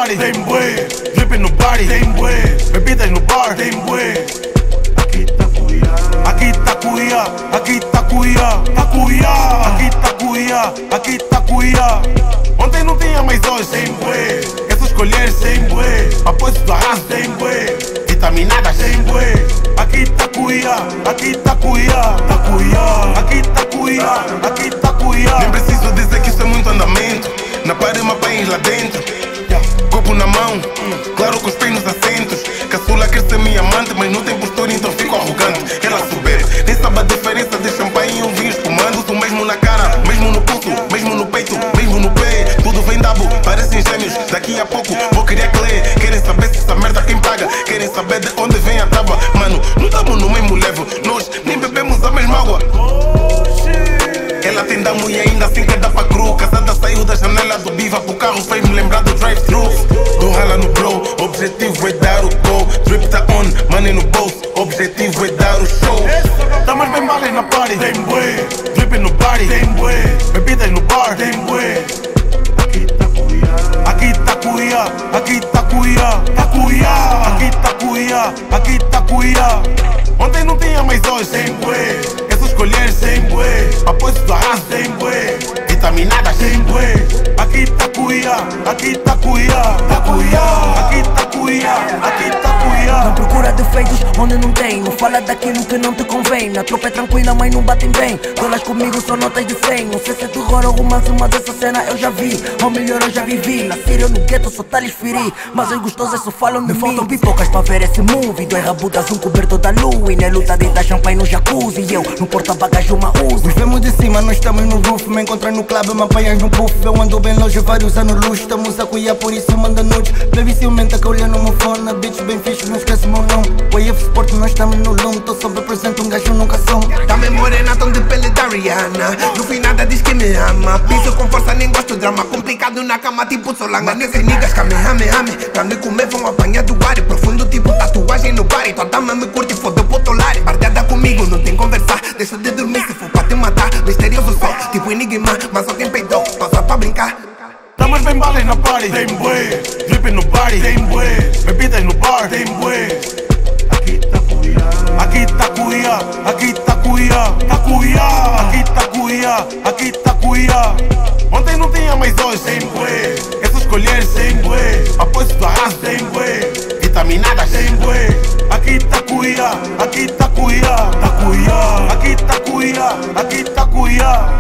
party, tem bué. Dripping no party, tem bué. Bebidas no bar, tem bué. Aqui tá cuiá, aqui tá cuiá, aqui tá cuiá, tá cuiá. Aqui tá cuiá, aqui tá cuiá. Ontem não tinha, mas hoje tem bué. Essas colheres sem bué. Apoio do arraso tem bué. Vitaminadas sem bué. Aqui tá cuiá, aqui tá cuiá, tá cuiá. Aqui tá cuiá, aqui tá cuiá. Nem preciso dizer que isso é muito andamento. Na parede uma país lá dentro. Copo na mão, claro que os pés nos assentos. Caçula quer ser minha amante, mas não tem postura, então fico arrogante. Ela souber, nem sabe a diferença de champanhe e um vinho espumando. Uso mesmo na cara, mesmo no pulso, mesmo no peito, mesmo no pé. Tudo vem dabo, parecem gêmeos. Daqui a pouco vou criar clé. Querem saber se essa merda quem paga. Querem saber de onde vem a tábua. Mano, não estamos no mesmo level. Nós nem bebemos a mesma água. Ela tem damo e ainda assim quer dar pra cru. Casada saiu da janela do biva pro carro, fez-me lembrar do drive-thru. Dou rala no blow, objetivo é dar o gol. Drip tá on, money no bolso, objetivo é dar o show. Damas bem balas na party, tem bué. Dripping no party, tem bué. Bebidas no bar, tem bué. Aqui tá cuiá, aqui tá cuiá, aqui tá cuiá, tá cuiá. Aqui tá cuiá, aqui tá cuiá. Ontem não tinha, mas hoje tem bué. Essas colheres sem bué. Apoio do arraso tem bué. Vitaminadas sem bué. Aqui tá cuiá, aqui tá cuiá, tá cuiá. Aqui tá cuiá, aqui tá cuiá. Não procura defeitos onde não tem. Não fala daquilo que não te convém. Na tropa é tranquila, mas não batem bem. Todas comigo são notas de 100. Não sei se é terror ou romance, mas essa cena eu já vi. Ou melhor, eu já vivi. Na Síria no gueto só tá lhes ferir. Mas os gostosos só falam de mim. Faltam pipocas pra ver esse movie. Dois rabudas, um coberto da lua. E na luta deita champanhe no jacuzzi. E eu no porta-bagagens uma uso. Os vemos de cima, nós estamos no roof. Me encontras no club, me apanhas no puff. Eu ando bem longe, vários anos luxo. Estamos a cuidar, por isso manda nudes. Baby ciumenta que olha no meu fone. Bitch bem fixe, não esquece meu nome. Wave Sport, nós estamos no lume. Tô sempre presente, um gajo nunca some. Tá bem morena, tão de pele da Rihanna. No fim nada diz que me ama. Piso com força, nem gosto de drama. Complicado na cama, tipo Solanga. Nesses niggas kamehame. Pra me comer vão apanhar do ar. Profundo tipo tatuagem no bar. Tua dama me curte, fodeu pro tolar. Bardeada comigo, não tem conversar. Deixa de dormir se for pra te matar. Misterioso só, tipo enigma. Mas alguém peidou, só pra brincar. Damas bem balas na party, tem bué. Dripping no party, tem bué. Bebidas no bar, tem bué. Aqui tá cuiá, aqui tá cuiá, aqui tá cuiá, tá cuiá. Aqui tá cuiá, aqui tá cuiá. Ontem não tinha, mas hoje tem bué. Essas colheres sem bué. Apoio do arraso tem bué. Vitaminadas tem bué. Aqui tá cuiá, aqui tá cuiá, tá cuiá. Aqui tá cuiá, aqui tá cuiá.